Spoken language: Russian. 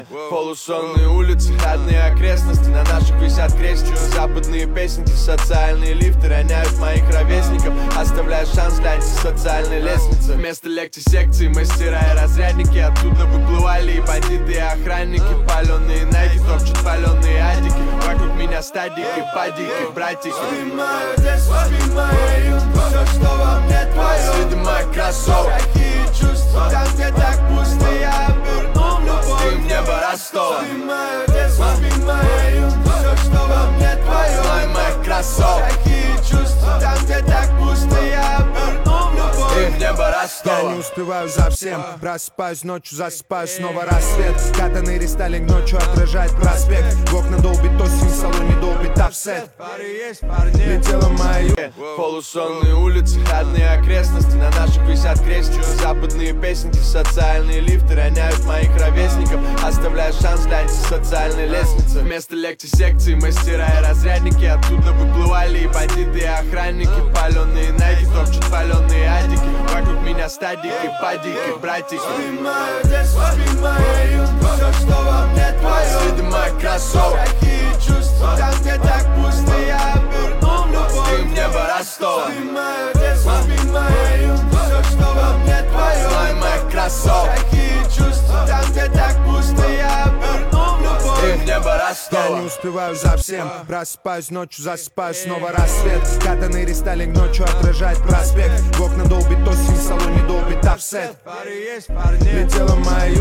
Полусонные улицы, родные окрестности. На наших висят крестики. Западные песенки, социальные лифты роняют моих ровесников, оставляя шанс для антисоциальной лестницы. Вместо лекций, секций, мастера и разрядники. Оттуда выплывали и бандиты, и охранники. Паленые найки, топчут паленые адики. Вокруг меня стадики, падики, братики. Вспоминаю детство, вспоминаю юность. Все, что во мне твое. Следы моих кроссовок. Какие чувства, там где так пусто, я оберну в любовь. Ты в небо Ростова. Вспоминаю детство, вспоминаю юность. Все, что во мне твое. Знай моих кроссовок. Какие чувства, там где так пусто, я оберну в любовь. Ты в небо Я Ростова. не успеваю за всем. Просыпаюсь ночью, засыпаю, снова рассвет. Катанный рестайлинг ночью отражает проспект. В окна долбит осень, в салоне долбит офсет. Пары есть, парни. Летела моя Полусонные улицы, родные окрестности. На наших висят крестики. Западные песенки, социальные лифты роняют моих ровесников, оставляя шанс для антисоциальной лестницы. Вместо лекций, секций, мастера и разрядники. Оттуда выплывали и бандиты, и охранники. Паленые найки, топчут паленые адики. Вокруг меня стадики, падики, братики. Вспоминаю детство, вспоминаю юность. Все, что во мне твое. Следы моих кроссовок. Какие чувства, там где так пусто, я оберну в любовь. Ты в небо Ростова. Вспоминаю детство, вспоминаю юность. Все, что во мне твое. Знай моих кроссовок. Какие чувства, там где так пусто, я оберну в любовь. Ты в небо Я Ростова. не успеваю за всем. Просыпаюсь ночью, засыпаю, снова рассвет. Катанный рестайлинг ночью отражает проспект. В окна долбит осень, в салоне долбит офсет. Пары есть, парни. Летела моя